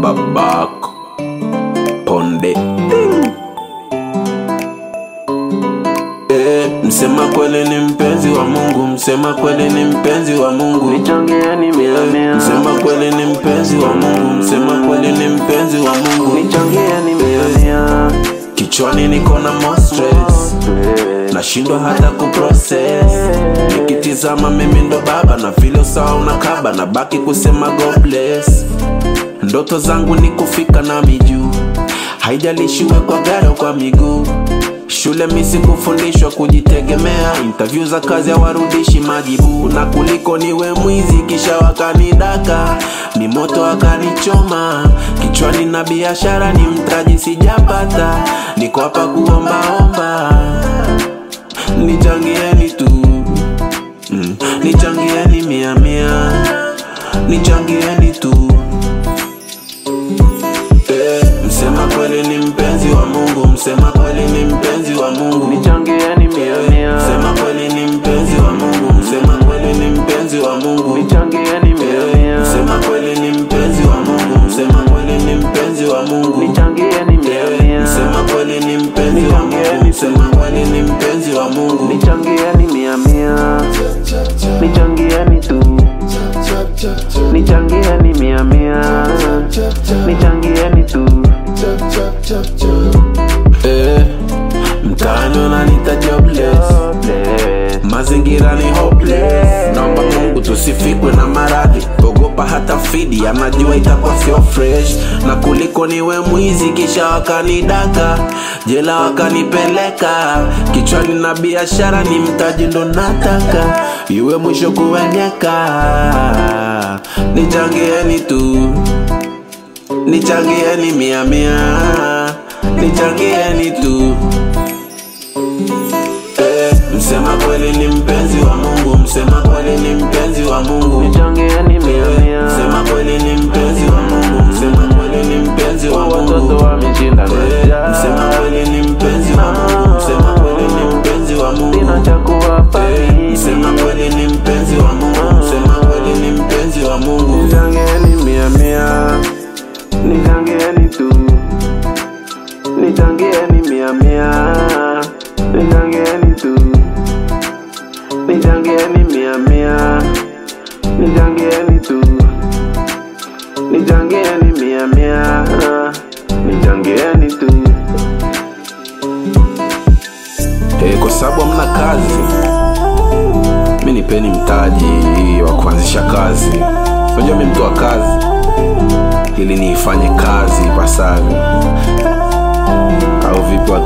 Babak Ponde. Msema kweli ni mpenzi wa Mungu, msema kweli ni mpenzi wa Mungu. Nichangieni mia mia. Msema kweli ni mpenzi wa Mungu, msema kweli ni mpenzi wa Mungu. Nichangieni mia mia. Kichwani niko na more stress, nashindwa hata kuprocess. Nikitizama mimi ndo baba na vile sawa unakaba, na baki kusema God bless. Ndoto zangu ni kufika na miju, haijalishi uwe kwa gari au kwa miguu. Shule misi kufundishwa kujitegemea, interview za kazi hawarudishi majibu. Na kuliko niwe mwizi kisha wakanidaka, ni moto wakanichoma. Kichwani na biashara ni mtaji sijapata, niko hapa kuombaomba. Nichangieni tu, nichangieni mia mia. Nichangieni tu. Msema kweli ni mpenzi wa Mungu, msema kweli ni mpenzi wa Mungu. Nichangieni mia mia. Msema kweli ni mpenzi wa Mungu, msema kweli ni mpenzi wa Mungu. Nichangieni mia mia. Msema kweli ni mpenzi wa Mungu, msema kweli ni mpenzi wa Mungu. Nichangieni mia mia. Msema kweli ni mpenzi wa Mungu, msema kweli ni mpenzi wa Mungu. Nichangieni mia mia. Nichangieni tu. Nichangieni mia mia. Nichangieni tu. Mtaani wananiita jobless, mazingira ni hopeless. Naomba Mungu tusifikwe na maradhi, ogopa hata fidi, anajua itakuwa sio fresh. Na kuliko niwe mwizi kisha wakanidaka, jela wakanipeleka. Kichwani na biashara ni mtaji ndo nataka, iwe mwisho kuwenyeka. Nichangieni tu, nichangieni mia mia. Nichangieni tu. Msema kweli ni mpenzi wa Mungu, msema kweli ni mpenzi wa Mungu. Nichangieni mia mia. Msema kweli ni mpenzi wa Mungu, msema kweli ni mpenzi wa Mungu. Watoto wameshinda njaa. Msema kweli ni mpenzi wa Mungu, msema kweli ni mpenzi wa Mungu. Sina cha kuwapa mimi. Msema kweli ni mpenzi wa Mungu, msema kweli ni mpenzi wa Mungu. Nichangieni mia mia. Nichangieni tu. Nichangieni mia mia. Nichangieni tu. Nichangieni mia mia. Nichangieni tu. Nichangieni mia mia. Nichangieni tu. Kwa sababu hamna kazi, mimi nipeni mtaji wa kuanzisha kazi. Unajua mimi mtu wa kazi, ili niifanye kazi ipasavyo. Au vipi?